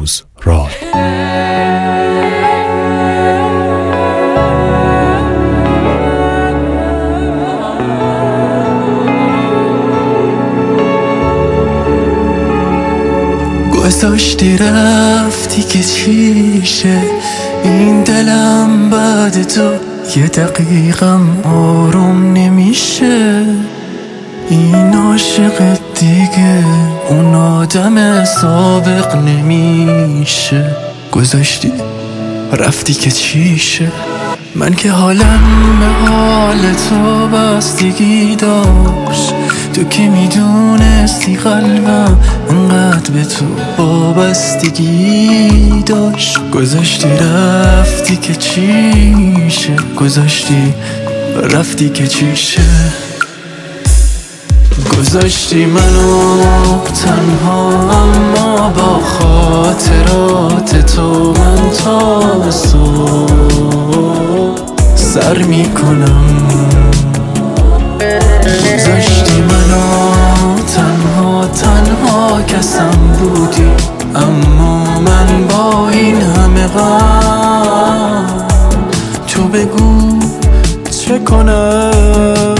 روز راد. گذاشتی رفتی که چیشه این دلم بعد تو یه دقیقم آروم نمیشه. این عاشق دیگه اون آدم سابق نمیشه. گذاشتی رفتی که چیشه. من که حالم به حال تو بستگی داشت، تو که میدونستی قلبم انقدر به تو وابستگی داشت. گذاشتی رفتی که چیشه، گذاشتی رفتی که چیشه. گذاشتی منو تنها اما با خاطرات تو من تا صبح سر میکنم. گذاشتی منو تنها کسم بودی، اما من با این همه غم تو بگو چه کنم.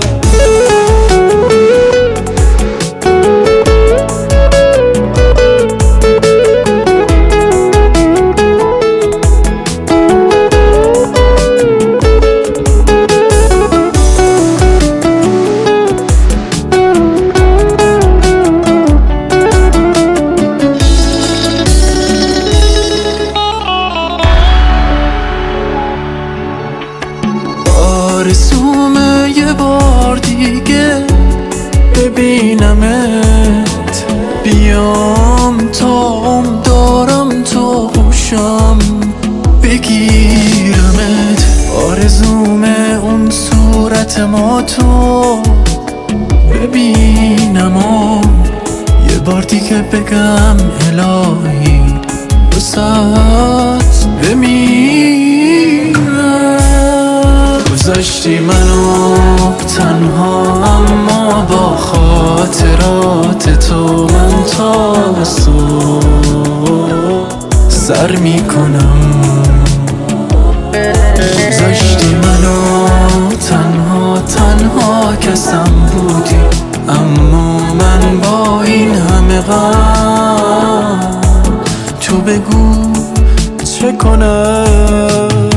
آرزومه یه بار دیگه ببینمت، بیام تا دارم تو خوشم بگیرمت. آرزومه اون صورت ما تو ببینم و یه بار دیگه بگم الهی واسات بمیرم. گذاشتی منو تنها اما با خاطرات تو من تا صبح سر میکنم. گذاشتی منو تنها کسم بودی، اما من با این همه غم تو بگو چه کنم.